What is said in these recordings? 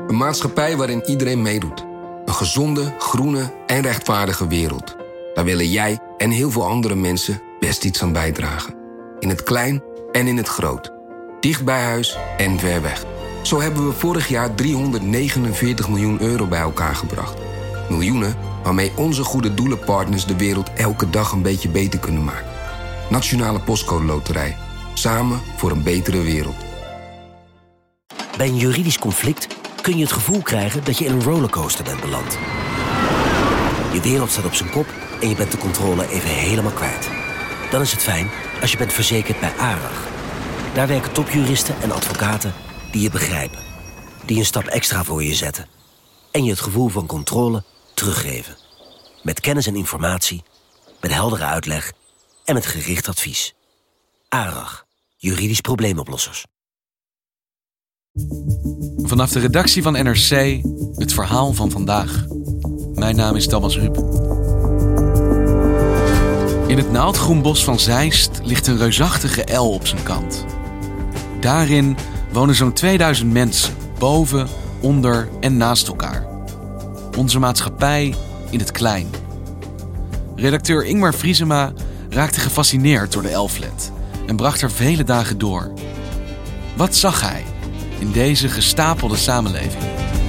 Een maatschappij waarin iedereen meedoet. Een gezonde, groene en rechtvaardige wereld. Daar willen jij en heel veel andere mensen best iets aan bijdragen. In het klein en in het groot. Dicht bij huis en ver weg. Zo hebben we vorig jaar 349 miljoen euro bij elkaar gebracht. Miljoenen waarmee onze goede doelenpartners de wereld elke dag een beetje beter kunnen maken. Nationale Postcode Loterij. Samen voor een betere wereld. Bij een juridisch conflict kun je het gevoel krijgen dat je in een rollercoaster bent beland. Je wereld staat op zijn kop en je bent de controle even helemaal kwijt. Dan is het fijn als je bent verzekerd bij ARAG. Daar werken topjuristen en advocaten die je begrijpen. Die een stap extra voor je zetten. En je het gevoel van controle teruggeven. Met kennis en informatie, met heldere uitleg en met gericht advies. ARAG, juridisch probleemoplossers. Vanaf de redactie van NRC, het verhaal van vandaag. Mijn naam is Thomas Ruip. In het naaldgroenbos van Zeist ligt een reusachtige el op zijn kant. Daarin wonen zo'n 2000 mensen, boven, onder en naast elkaar. Onze maatschappij in het klein. Redacteur Ingmar Vriesema raakte gefascineerd door de elflet en bracht er vele dagen door. Wat zag hij in deze gestapelde samenleving?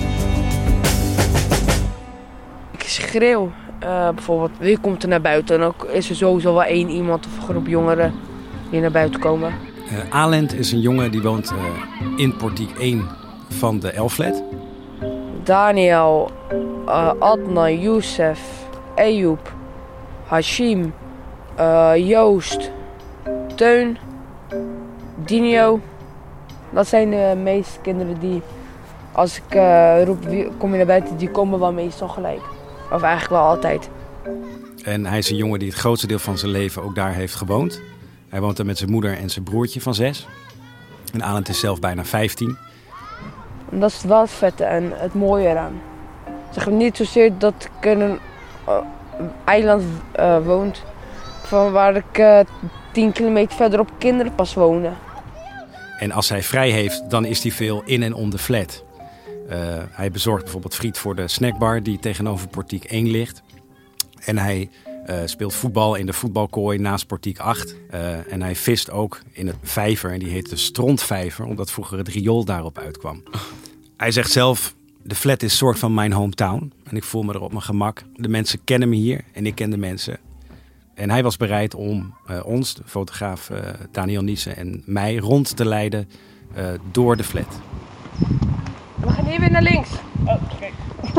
Ik schreeuw. Bijvoorbeeld, wie komt er naar buiten? En ook is er sowieso wel één iemand of een groep jongeren die naar buiten komen. Alend is een jongen die woont in portiek 1 van de elflet. Daniel, Adnan, Youssef, Eyoub, Hashim, Joost, Teun, Dinio. Dat zijn de meeste kinderen die, als ik roep, kom je naar buiten, die komen wel meestal gelijk. Of eigenlijk wel altijd. En hij is een jongen die het grootste deel van zijn leven ook daar heeft gewoond. Hij woont daar met zijn moeder en zijn broertje van 6. En Alend is zelf bijna 15. En dat is wel het vette en het mooie eraan. Zeg niet zozeer dat ik in een eiland woont, van waar ik 10 kilometer verderop kinderen pas wonen. En als hij vrij heeft, dan is hij veel in en om de flat. Hij bezorgt bijvoorbeeld friet voor de snackbar die tegenover portiek 1 ligt. En hij speelt voetbal in de voetbalkooi naast portiek 8. En hij vist ook in het vijver, en die heet de Strontvijver, omdat vroeger het riool daarop uitkwam. Hij zegt zelf, de flat is soort van mijn hometown. En ik voel me er op mijn gemak. De mensen kennen me hier en ik ken de mensen. En hij was bereid om ons, de fotograaf Daniel Niesen en mij, rond te leiden door de flat. We gaan hier weer naar links. Oh, oké.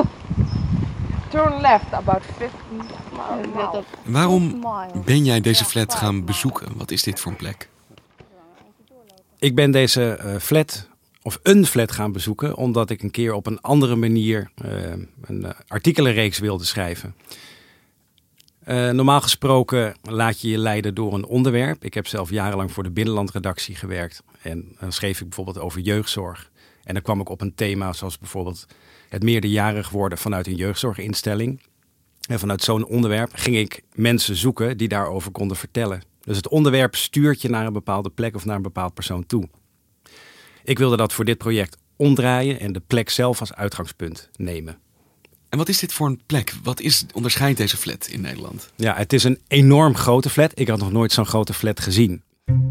Turn left, about 50 miles. Waarom ben jij deze flat gaan bezoeken? Wat is dit voor een plek? Ik ben deze een flat gaan bezoeken, omdat ik een keer op een andere manier een artikelenreeks wilde schrijven. Normaal gesproken laat je je leiden door een onderwerp. Ik heb zelf jarenlang voor de Binnenlandredactie gewerkt. En dan schreef ik bijvoorbeeld over jeugdzorg. En dan kwam ik op een thema zoals bijvoorbeeld het meerderjarig worden vanuit een jeugdzorginstelling. En vanuit zo'n onderwerp ging ik mensen zoeken die daarover konden vertellen. Dus het onderwerp stuurt je naar een bepaalde plek of naar een bepaald persoon toe. Ik wilde dat voor dit project omdraaien en de plek zelf als uitgangspunt nemen. En wat is dit voor een plek? Wat onderscheidt deze flat in Nederland? Ja, het is een enorm grote flat. Ik had nog nooit zo'n grote flat gezien.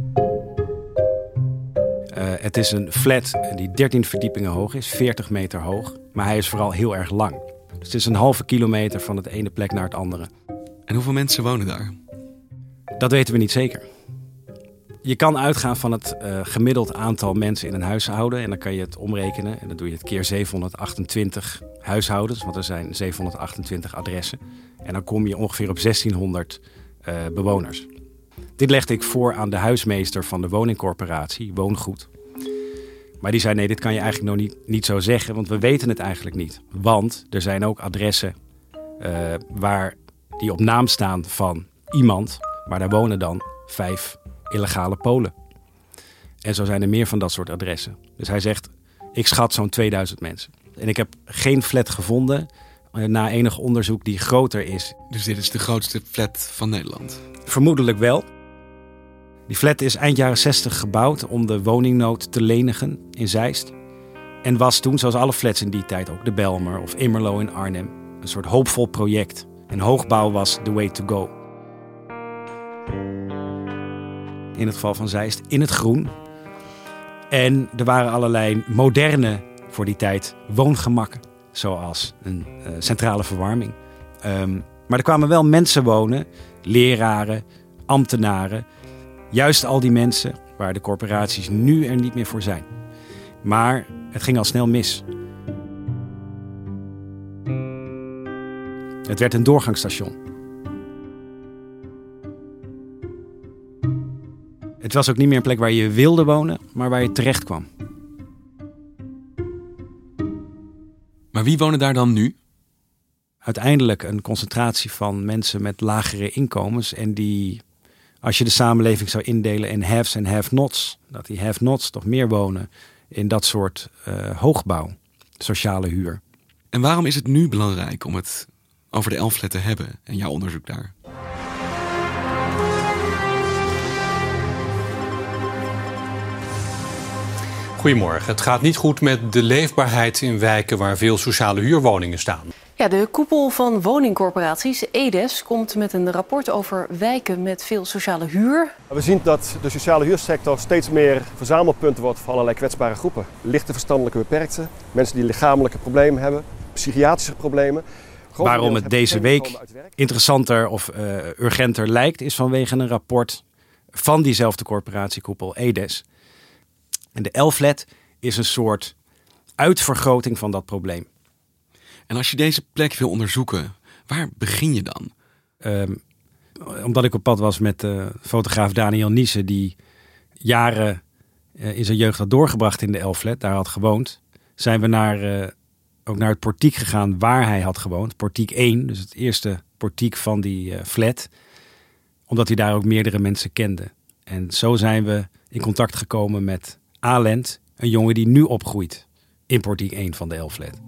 Het is een flat die 13 verdiepingen hoog is, 40 meter hoog. Maar hij is vooral heel erg lang. Dus het is een halve kilometer van het ene plek naar het andere. En hoeveel mensen wonen daar? Dat weten we niet zeker. Je kan uitgaan van het gemiddeld aantal mensen in een huishouden. En dan kan je het omrekenen. En dan doe je het keer 728 huishoudens. Want er zijn 728 adressen. En dan kom je ongeveer op 1600 bewoners. Dit legde ik voor aan de huismeester van de woningcorporatie, Woongoed. Maar die zei, nee, dit kan je eigenlijk nog niet zo zeggen. Want we weten het eigenlijk niet. Want er zijn ook adressen waar die op naam staan van iemand. Maar daar wonen dan 5 illegale Polen. En zo zijn er meer van dat soort adressen. Dus hij zegt, ik schat zo'n 2000 mensen. En ik heb geen flat gevonden na enig onderzoek die groter is. Dus dit is de grootste flat van Nederland? Vermoedelijk wel. Die flat is eind jaren 60 gebouwd om de woningnood te lenigen in Zeist. En was toen, zoals alle flats in die tijd ook, de Bijlmer of Immerlo in Arnhem, een soort hoopvol project. En hoogbouw was the way to go. In het geval van Zeist in het groen. En er waren allerlei moderne, voor die tijd, woongemakken. Zoals een centrale verwarming. Maar er kwamen wel mensen wonen, leraren, ambtenaren. Juist al die mensen waar de corporaties nu er niet meer voor zijn. Maar het ging al snel mis. Het werd een doorgangsstation. Het was ook niet meer een plek waar je wilde wonen, maar waar je terecht kwam. Maar wie wonen daar dan nu? Uiteindelijk een concentratie van mensen met lagere inkomens. En die, als je de samenleving zou indelen in haves en have-nots, dat die have-nots toch meer wonen in dat soort hoogbouw, sociale huur. En waarom is het nu belangrijk om het over de Elflet te hebben en jouw onderzoek daar? Goedemorgen. Het gaat niet goed met de leefbaarheid in wijken waar veel sociale huurwoningen staan. Ja, de koepel van woningcorporaties, EDES, komt met een rapport over wijken met veel sociale huur. We zien dat de sociale huursector steeds meer verzamelpunten wordt voor allerlei kwetsbare groepen. Lichte verstandelijke beperkten, mensen die lichamelijke problemen hebben, psychiatrische problemen. Waarom het deze week interessanter of urgenter lijkt, is vanwege een rapport van diezelfde corporatiekoepel EDES. En de Elflet is een soort uitvergroting van dat probleem. En als je deze plek wil onderzoeken, waar begin je dan? Omdat ik op pad was met fotograaf Daniel Niese, die jaren in zijn jeugd had doorgebracht in de Elflet, daar had gewoond, zijn we ook naar het portiek gegaan waar hij had gewoond. Portiek 1, dus het eerste portiek van die flat. Omdat hij daar ook meerdere mensen kende. En zo zijn we in contact gekomen met Alent, een jongen die nu opgroeit in portiek 1 van de Elflet.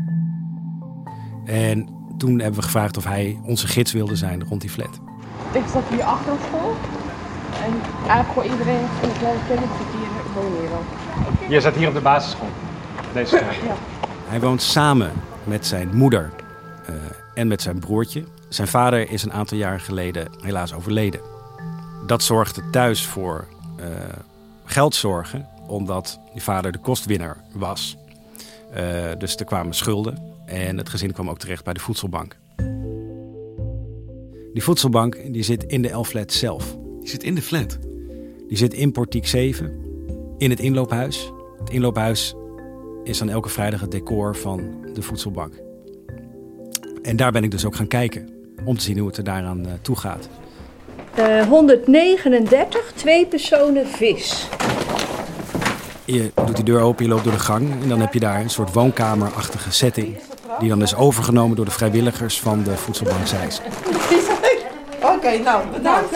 En toen hebben we gevraagd of hij onze gids wilde zijn rond die flat. Ik zat hier achter op school. En eigenlijk gewoon iedereen in het kleine kinderkwartier wonen hier wel. Je zat hier op de basisschool? Deze straat? Ja. Hij woont samen met zijn moeder en met zijn broertje. Zijn vader is een aantal jaren geleden helaas overleden. Dat zorgde thuis voor geldzorgen, omdat die vader de kostwinner was. Dus er kwamen schulden en het gezin kwam ook terecht bij de voedselbank. Die voedselbank die zit in de Elflet zelf. Die zit in de flat? Die zit in portiek 7, in het inloophuis. Het inloophuis is dan elke vrijdag het decor van de voedselbank. En daar ben ik dus ook gaan kijken, om te zien hoe het er daaraan toe gaat. 139, 2 personen vis. Je doet die deur open, je loopt door de gang en dan heb je daar een soort woonkamerachtige setting. Die dan is overgenomen door de vrijwilligers van de voedselbank Zeist. Oké, nou, bedankt.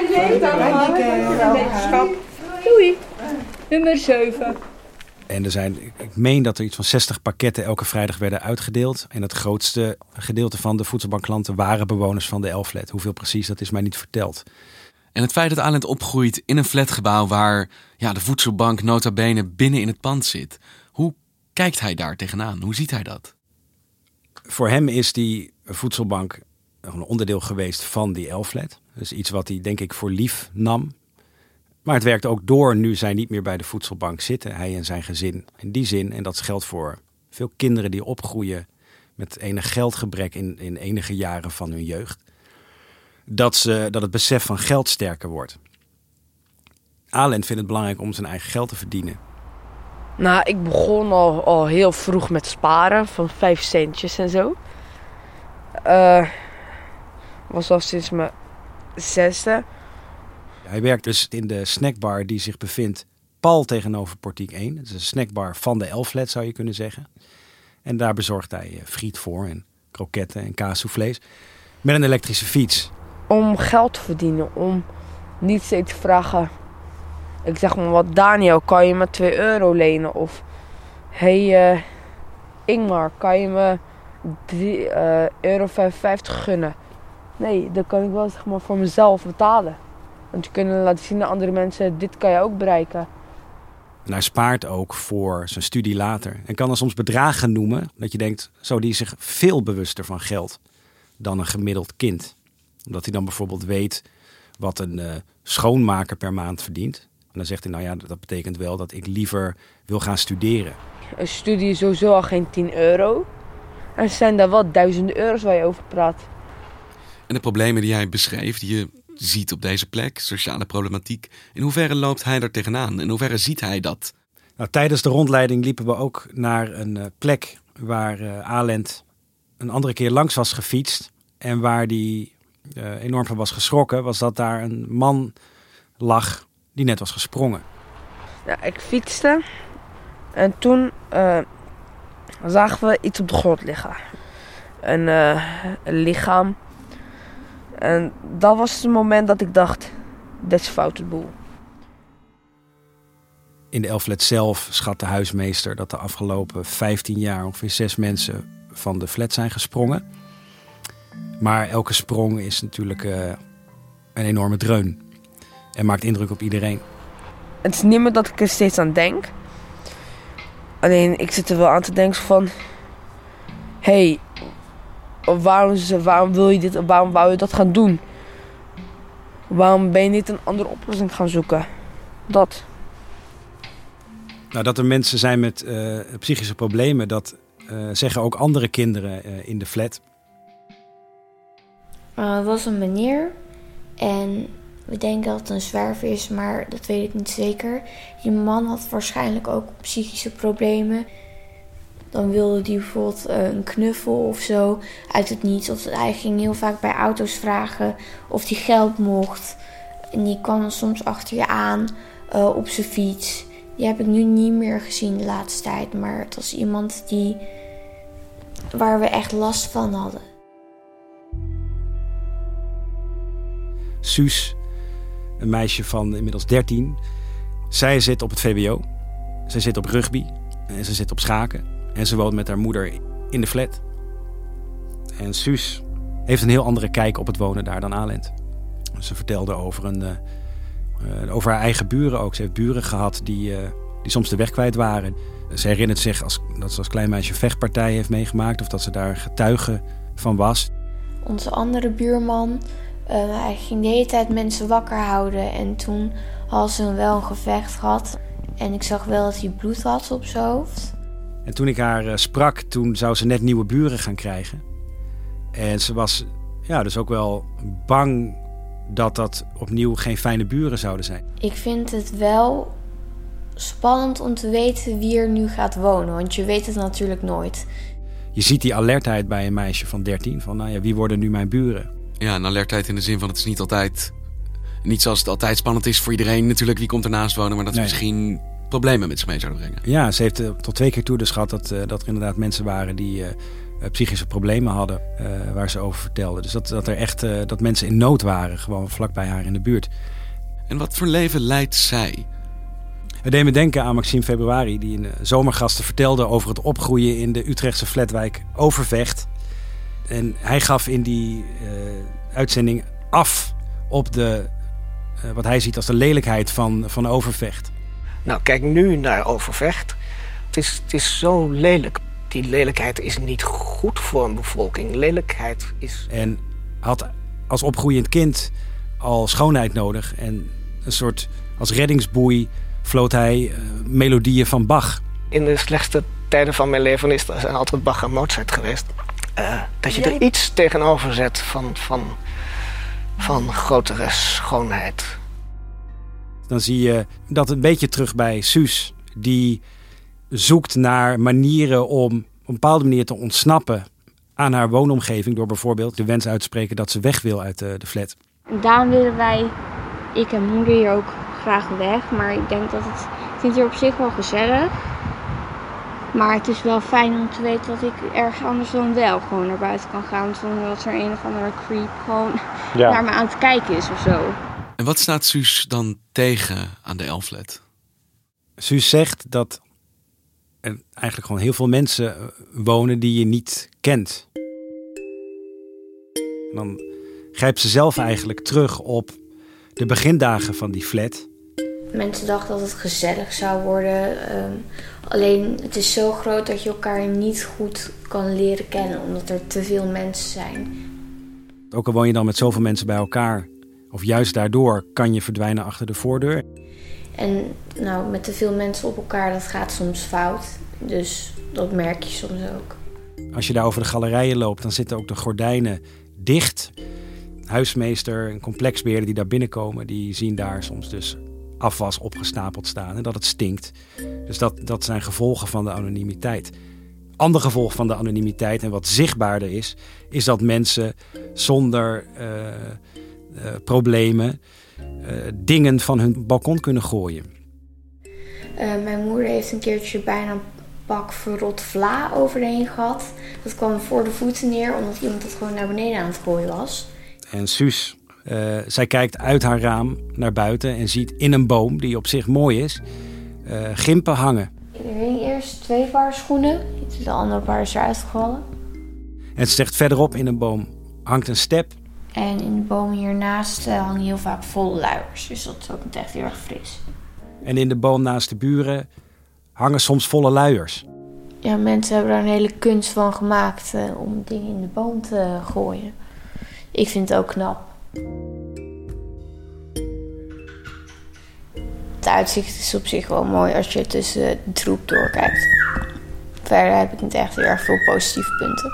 Doei. Nummer 7. En ik meen dat er iets van 60 pakketten elke vrijdag werden uitgedeeld. En het grootste gedeelte van de voedselbankklanten waren bewoners van de Elflet. Hoeveel precies, dat is mij niet verteld. En het feit dat Alent opgroeit in een flatgebouw waar de voedselbank nota bene binnen in het pand zit. Hoe kijkt hij daar tegenaan? Hoe ziet hij dat? Voor hem is die voedselbank een onderdeel geweest van die Elflet. Dus iets wat hij denk ik voor lief nam. Maar het werkt ook door nu zij niet meer bij de voedselbank zitten. Hij en zijn gezin. In die zin, en dat geldt voor veel kinderen die opgroeien met enig geldgebrek in enige jaren van hun jeugd. Dat het besef van geld sterker wordt. Alent vindt het belangrijk om zijn eigen geld te verdienen. Nou, ik begon al heel vroeg met sparen van 5 centjes en zo. Was al sinds mijn 6e. Hij werkt dus in de snackbar die zich bevindt pal tegenover portiek 1. Het is een snackbar van de Elflet, zou je kunnen zeggen. En daar bezorgt hij friet voor en kroketten en kaassoufflés. Met een elektrische fiets. Om geld te verdienen, om niet steeds te vragen. Ik zeg maar wat, Daniel, kan je me 2 euro lenen? Of, hey Ingmar, kan je me €3,55 gunnen? Nee, dat kan ik wel zeg maar voor mezelf betalen. Want je kunt laten zien aan andere mensen, dit kan je ook bereiken. En hij spaart ook voor zijn studie later. En kan dan soms bedragen noemen dat je denkt, zo, die is zich veel bewuster van geld dan een gemiddeld kind. Omdat hij dan bijvoorbeeld weet wat een schoonmaker per maand verdient. En dan zegt hij, nou ja, dat betekent wel dat ik liever wil gaan studeren. Een studie is sowieso al geen €10. En zijn daar wel duizenden euro's waar je over praat. En de problemen die hij beschreef, die je ziet op deze plek, sociale problematiek, in hoeverre loopt hij er tegenaan? In hoeverre ziet hij dat? Nou, tijdens de rondleiding liepen we ook naar een plek waar Alent een andere keer langs was gefietst. En waar die enorm van was geschrokken, was dat daar een man lag die net was gesprongen. Ja, ik fietste en toen zagen we iets op de grond liggen. Een lichaam. En dat was het moment dat ik dacht, dit is fout het boel. In de L-flat zelf schat de huismeester dat de afgelopen 15 jaar ongeveer 6 mensen van de flat zijn gesprongen. Maar elke sprong is natuurlijk een enorme dreun. En maakt indruk op iedereen. Het is niet meer dat ik er steeds aan denk. Alleen ik zit er wel aan te denken van, hey, waarom wil je dit en waarom wou je dat gaan doen? Waarom ben je niet een andere oplossing gaan zoeken? Dat. Nou, dat er mensen zijn met psychische problemen, dat zeggen ook andere kinderen in de flat. Het was een meneer en we denken dat het een zwerver is, maar dat weet ik niet zeker. Die man had waarschijnlijk ook psychische problemen. Dan wilde hij bijvoorbeeld een knuffel of zo uit het niets. Of hij ging heel vaak bij auto's vragen of hij geld mocht. En die kwam dan soms achter je aan op zijn fiets. Die heb ik nu niet meer gezien de laatste tijd. Maar het was iemand waar we echt last van hadden. Suus, een meisje van inmiddels 13. Zij zit op het VWO. Zij zit op rugby. En ze zit op schaken. En ze woont met haar moeder in de flat. En Suus heeft een heel andere kijk op het wonen daar dan Alent. Ze vertelde over haar eigen buren ook. Ze heeft buren gehad die soms de weg kwijt waren. Ze herinnert zich dat ze als klein meisje vechtpartijen heeft meegemaakt. Of dat ze daar getuige van was. Onze andere buurman, hij ging de hele tijd mensen wakker houden. En toen had ze wel een gevecht gehad. En ik zag wel dat hij bloed had op zijn hoofd. En toen ik haar sprak, toen zou ze net nieuwe buren gaan krijgen. En ze was dus ook wel bang dat opnieuw geen fijne buren zouden zijn. Ik vind het wel spannend om te weten wie er nu gaat wonen. Want je weet het natuurlijk nooit. Je ziet die alertheid bij een meisje van 13. Van wie worden nu mijn buren? Ja, een alertheid in de zin van het is niet zoals het altijd spannend is voor iedereen natuurlijk wie komt ernaast wonen. Maar dat ze misschien problemen met zich mee zouden brengen. Ja, ze heeft tot 2 keer toe dus gehad dat er inderdaad mensen waren die psychische problemen hadden. Waar ze over vertelde. Dus dat mensen in nood waren. Gewoon vlak bij haar in de buurt. En wat voor leven leidt zij? Het deed me denken aan Maxime Februari, die in Zomergasten vertelde over het opgroeien in de Utrechtse flatwijk Overvecht. En hij gaf in die uitzending af op wat hij ziet als de lelijkheid van Overvecht. Nou, kijk nu naar Overvecht. Het is zo lelijk. Die lelijkheid is niet goed voor een bevolking. Lelijkheid is... En had als opgroeiend kind al schoonheid nodig. En een soort, als reddingsboei floot hij melodieën van Bach. In de slechtste tijden van mijn leven zijn altijd Bach en Mozart geweest. Dat je er iets tegenover zet van grotere schoonheid. Dan zie je dat een beetje terug bij Suus. Die zoekt naar manieren om op een bepaalde manier te ontsnappen aan haar woonomgeving. Door bijvoorbeeld de wens uit te spreken dat ze weg wil uit de flat. Daarom willen wij, ik en moeder, hier ook graag weg. Maar ik denk dat ik vind hier op zich wel gezellig. Maar het is wel fijn om te weten dat ik ergens anders dan wel gewoon naar buiten kan gaan. Zonder dat er een of andere creep gewoon naar me aan het kijken is of zo. En wat staat Suus dan tegen aan de L-flat? Suus zegt dat er eigenlijk gewoon heel veel mensen wonen die je niet kent. En dan grijpt ze zelf eigenlijk terug op de begindagen van die flat. Mensen dachten dat het gezellig zou worden. Alleen het is zo groot dat je elkaar niet goed kan leren kennen, omdat er te veel mensen zijn. Ook al woon je dan met zoveel mensen bij elkaar, of juist daardoor kan je verdwijnen achter de voordeur. En nou, met te veel mensen op elkaar, dat gaat soms fout. Dus dat merk je soms ook. Als je daar over de galerijen loopt, dan zitten ook de gordijnen dicht. Huismeester en complexbeheerder die daar binnenkomen, die zien daar soms dus afwas opgestapeld staan en dat het stinkt. Dus dat zijn gevolgen van de anonimiteit. Ander gevolg van de anonimiteit en wat zichtbaarder is dat mensen zonder problemen dingen van hun balkon kunnen gooien. Mijn moeder heeft een keertje bijna een pak verrot vla overheen gehad. Dat kwam voor de voeten neer, omdat iemand het gewoon naar beneden aan het gooien was. En Suus, zij kijkt uit haar raam naar buiten en ziet in een boom, die op zich mooi is, gimpen hangen. Er hingen eerst 2 paar schoenen. De andere paar is eruit gevallen. En ze zegt verderop in een boom hangt een step. En in de bomen hiernaast hangen heel vaak volle luiers. Dus dat is ook niet echt heel erg fris. En in de boom naast de buren hangen soms volle luiers. Ja, mensen hebben daar een hele kunst van gemaakt om dingen in de boom te gooien. Ik vind het ook knap. Het uitzicht is op zich wel mooi als je tussen de troep doorkijkt. Verder heb ik niet echt heel erg veel positieve punten.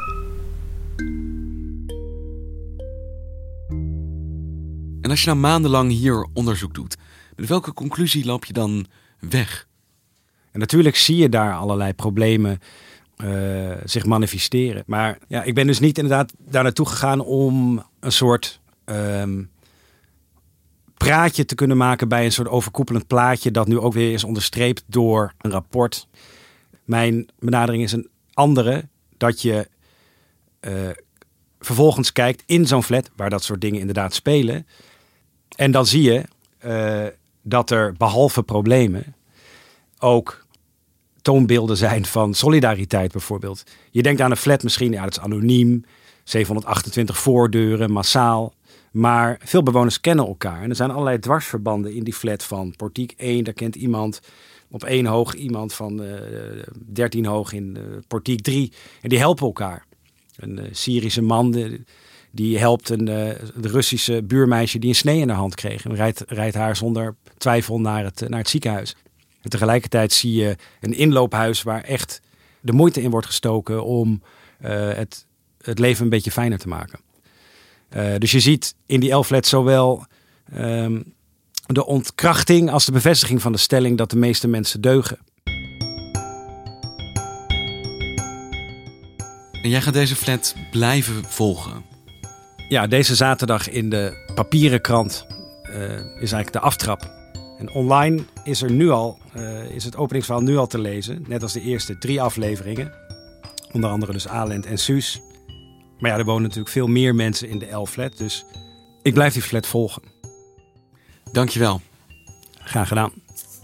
En als je nou maandenlang hier onderzoek doet, met welke conclusie loop je dan weg? En natuurlijk zie je daar allerlei problemen zich manifesteren. Maar ja, ik ben dus niet inderdaad daar naartoe gegaan om een soort praatje te kunnen maken bij een soort overkoepelend plaatje dat nu ook weer is onderstreept door een rapport. Mijn benadering is een andere, dat je vervolgens kijkt in zo'n flat waar dat soort dingen inderdaad spelen. En dan zie je dat er behalve problemen ook toonbeelden zijn van solidariteit bijvoorbeeld. Je denkt aan een flat misschien, ja, dat is anoniem, 728 voordeuren, massaal. Maar veel bewoners kennen elkaar. En er zijn allerlei dwarsverbanden in die flat van portiek 1. Daar kent iemand op 1 hoog, iemand van 13 hoog in portiek 3. En die helpen elkaar. Een Syrische man die helpt de Russische buurmeisje die een snee in haar hand kreeg. En rijdt haar zonder twijfel naar het ziekenhuis. En tegelijkertijd zie je een inloophuis waar echt de moeite in wordt gestoken om het leven een beetje fijner te maken. Dus je ziet in die L-flat zowel de ontkrachting als de bevestiging van de stelling dat de meeste mensen deugen. En jij gaat deze flat blijven volgen? Ja, deze zaterdag in de papieren krant is eigenlijk de aftrap. En online is er nu al, is het openingsverhaal nu al te lezen. Net als de eerste 3 afleveringen. Onder andere dus Alend en Suus. Maar ja, er wonen natuurlijk veel meer mensen in de L-flat. Dus ik blijf die flat volgen. Dankjewel. Graag gedaan.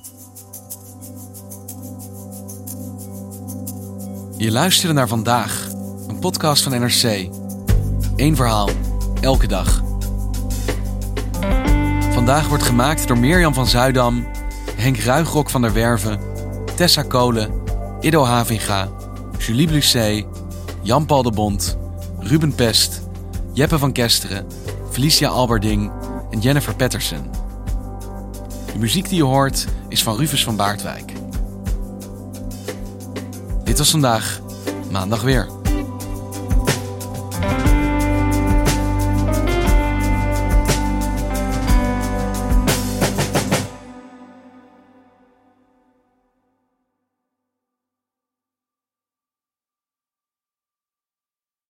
Je luisterde naar Vandaag, een podcast van NRC. 1 verhaal, elke dag. Vandaag wordt gemaakt door Mirjam van Zuidam, Henk Ruigrok van der Werven, Tessa Kolen, Ido Havinga, Julie Blusset, Jan-Paul de Bond, Ruben Pest, Jeppe van Kesteren, Felicia Alberding en Jennifer Patterson. De muziek die je hoort is van Rufus van Baardwijk. Dit was Vandaag, maandag weer.